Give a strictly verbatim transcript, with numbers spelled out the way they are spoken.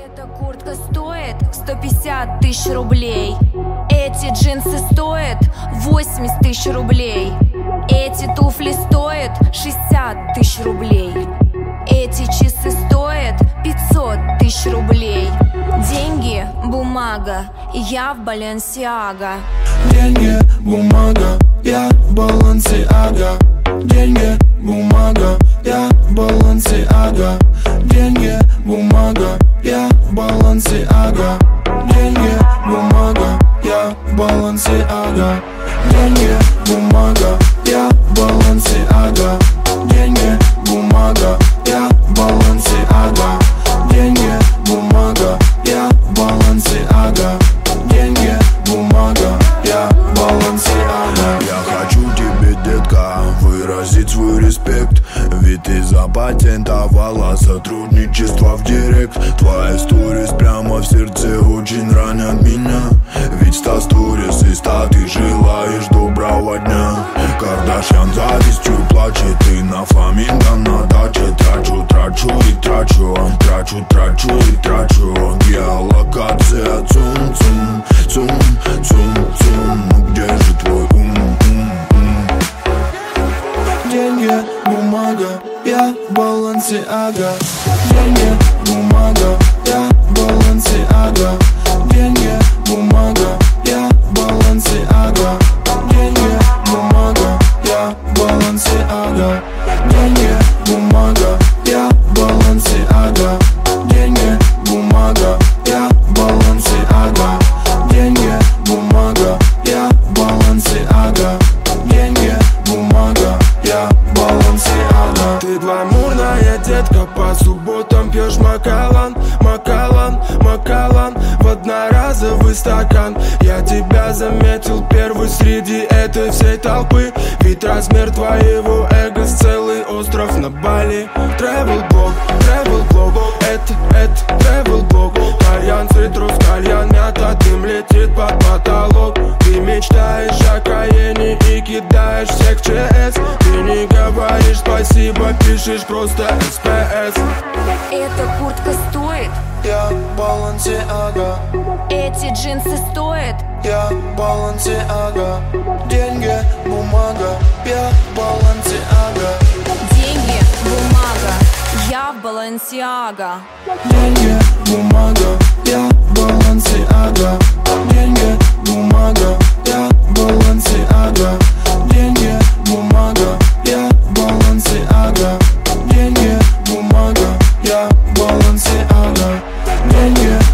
Эта куртка стоит сто пятьдесят тысяч рублей. Эти джинсы стоят восемьдесят тысяч рублей. Эти туфли стоят шестьдесят тысяч рублей. Эти часы стоят пятьсот тысяч рублей. Деньги, бумага, и я в Баленсиага. Деньги, бумага, я в Баленсиага. Деньги, бумага, я в Баленсиага. Деньги, бумага, я в Баленсиага. Деньги, бумага, я в Баленсиага. Деньги, бумага, я в Баленсиага. Деньги, бумага, я в Баленсиага. Деньги, бумага, я в Баленсиага. Деньги, бумага, я в Баленсиага. Я хочу тебе, детка, выразить свой респект. Ведь ты запатентовала сотрудничество в директ. Твои сторис прямо в сердце очень ранят меня. Ведь ста сторис и ста ты желаешь доброго дня. Кардашьян завистью плачет, ты на фламинго на даче. Трачу, трачу и трачу, трачу, трачу и трачу. Геолокация, цум-цум, цум-цум-цум. Ну где же твой ум, ум, ум? Деньги, бумага, я в Баленсиага. Деньги, бумага, я в Баленсиага. Деньги, бумага, я в Баленсиага. Деньги, бумага, я в Баленсиага. Деньги, бумага, я в Баленсиага. Деньги, бумага, я в Баленсиага. Деньги, бумага, я в Баленсиага. Деньги, бумага, я в Баленсиага. Ты гламурная детка, по субботам пьешь Макалан, Макалан, Макалан в одноразовый стакан. Я тебя заметил первый среди этой всей толпы. Ведь размер твоего эго с целый остров на Бали. Travel блог, travel блог, это, это travel блог. Кальян, цитрус, кальян, мята, дым летит под потолок. Ты мечтаешь о Каене и кидаешь всех ЧС. Ты не говоришь спасибо, пишешь просто эс пэ эс. Эта куртка стоит, Я в Баленсиага. эти джинсы стоят, Я в Баленсиага. Деньги, бумага, я в Баленсиага. деньги, бумага, я в Баленсиага. Деньги, бумага, я в Баленсиага. Деньги, бумага, я в Баленсиага. Деньги, бумага, я в Баленсиага. Деньги, бумага, я в Баленсиага. Деньги,